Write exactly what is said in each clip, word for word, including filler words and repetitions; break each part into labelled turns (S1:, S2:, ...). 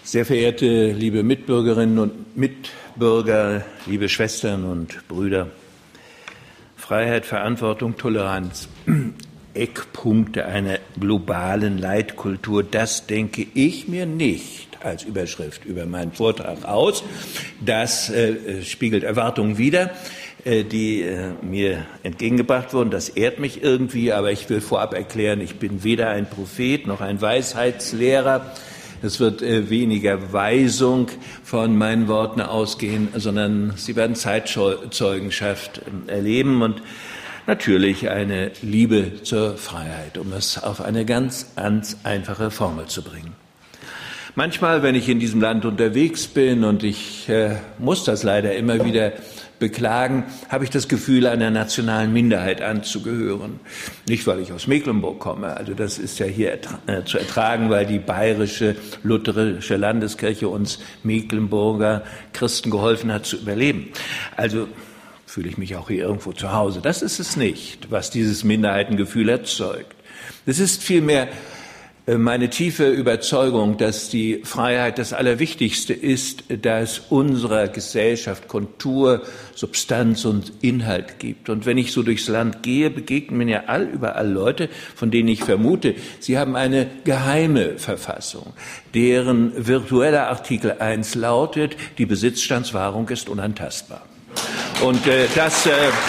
S1: Sehr verehrte liebe Mitbürgerinnen und Mitbürger, liebe Schwestern und Brüder, Freiheit, Verantwortung, Toleranz, Eckpunkte einer globalen Leitkultur, das denke ich mir nicht als Überschrift über meinen Vortrag aus. Das äh, spiegelt Erwartungen wider, äh, die äh, mir entgegengebracht wurden. Das ehrt mich irgendwie, aber ich will vorab erklären, ich bin weder ein Prophet noch ein Weisheitslehrer. Es wird äh, weniger Weisung von meinen Worten ausgehen, sondern Sie werden Zeitzeugenschaft äh, erleben und natürlich eine Liebe zur Freiheit, um es auf eine ganz, ganz einfache Formel zu bringen. Manchmal, wenn ich in diesem Land unterwegs bin, und ich äh, muss das leider immer wieder beklagen, habe ich das Gefühl, einer nationalen Minderheit anzugehören. Nicht, weil ich aus Mecklenburg komme, also das ist ja hier äh, zu ertragen, weil die bayerische lutherische Landeskirche uns Mecklenburger Christen geholfen hat zu überleben. Also fühle ich mich auch hier irgendwo zu Hause. Das ist es nicht, was dieses Minderheitengefühl erzeugt. Es ist vielmehr meine tiefe Überzeugung, dass die Freiheit das Allerwichtigste ist, da es unserer Gesellschaft Kontur, Substanz und Inhalt gibt. Und wenn ich so durchs Land gehe, begegnen mir ja all überall Leute, von denen ich vermute, sie haben eine geheime Verfassung, deren virtueller Artikel eins lautet, die Besitzstandswahrung ist unantastbar. Und äh, das äh, äh,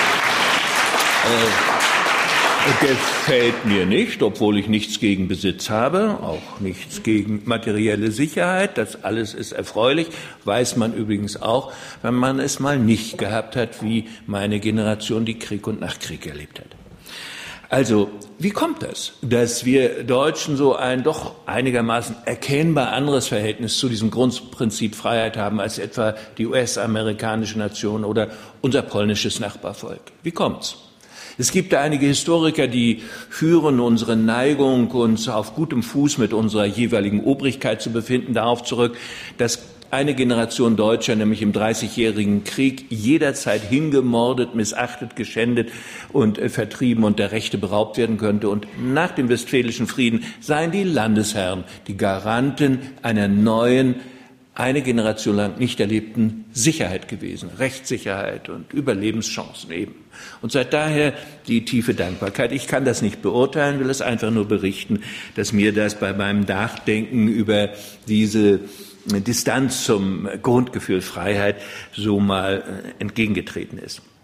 S1: gefällt mir nicht, obwohl ich nichts gegen Besitz habe, auch nichts gegen materielle Sicherheit. Das alles ist erfreulich, weiß man übrigens auch, wenn man es mal nicht gehabt hat, wie meine Generation, die Krieg und Nachkrieg erlebt hat. Also, wie kommt das, dass wir Deutschen so ein doch einigermaßen erkennbar anderes Verhältnis zu diesem Grundprinzip Freiheit haben als etwa die U S-amerikanische Nation oder unser polnisches Nachbarvolk? Wie kommt's? Es gibt da einige Historiker, die führen unsere Neigung, uns auf gutem Fuß mit unserer jeweiligen Obrigkeit zu befinden, darauf zurück, dass eine Generation Deutscher, nämlich im Dreißigjährigen Krieg, jederzeit hingemordet, missachtet, geschändet und äh, vertrieben und der Rechte beraubt werden könnte. Und nach dem Westfälischen Frieden seien die Landesherren die Garanten einer neuen, eine Generation lang nicht erlebten Sicherheit gewesen, Rechtssicherheit und Überlebenschancen eben. Und seit daher die tiefe Dankbarkeit. Ich kann das nicht beurteilen, will es einfach nur berichten, dass mir das bei meinem Nachdenken über diese Distanz zum Grundgefühl Freiheit so mal entgegengetreten ist.